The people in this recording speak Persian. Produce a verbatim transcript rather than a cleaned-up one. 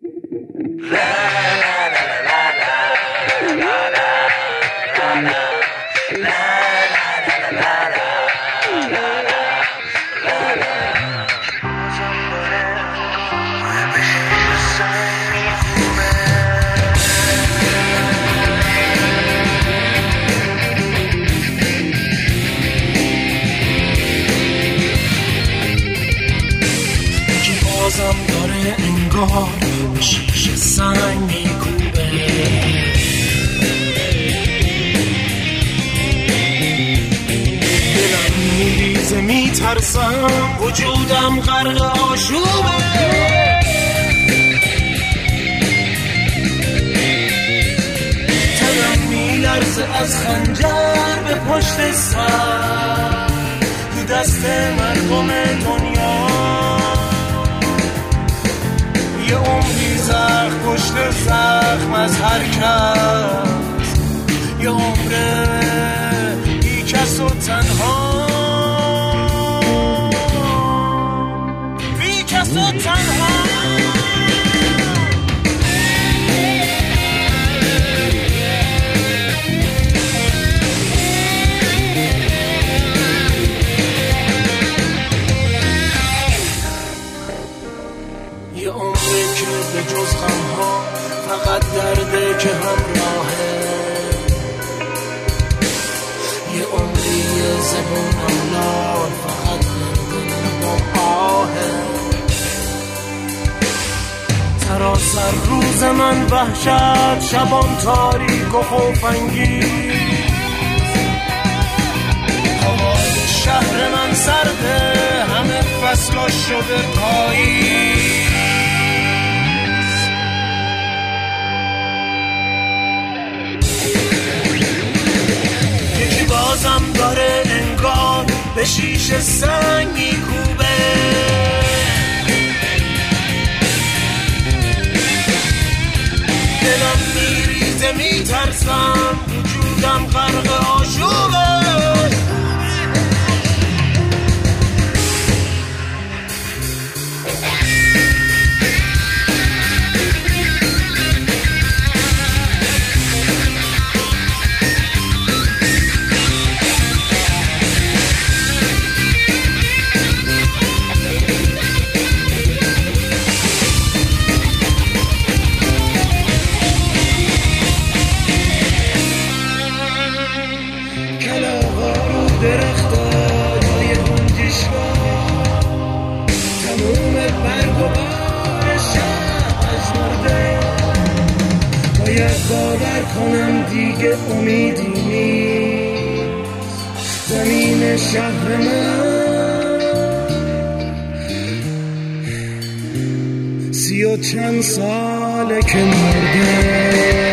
بازم داره انگار به شیشه سنگ میکوبه، دلم میریزه میترسم وجودم غرق آشوبه، تنم میلرزه از خنجر به پشت سر تو دست مردم دنیا، یه عمری زخم پشت زخم از هر کس، یه عمره بی کس و تنها، بی کس و تنها. یه عمره که به جز غمها فقط درده که همراهه، یه عمری یه زبونم لال فقط نردنه با آهه، سراسر روز من وحشت، شبان تاریک و خوف‌انگیز، هوای شهر من سرده، همه فصلا شده پاییز، یکی بازم داره انگار به شیشه سنگ میکوبه، دلم میریزه میترسم وجودم غرق آشوبه، درختا جای گنجشگاه، تموم برگ و بار شهر اجمرده، باید باور کنم دیگه امیدی نیست، زمین شهر من سی و چند ساله که مرده.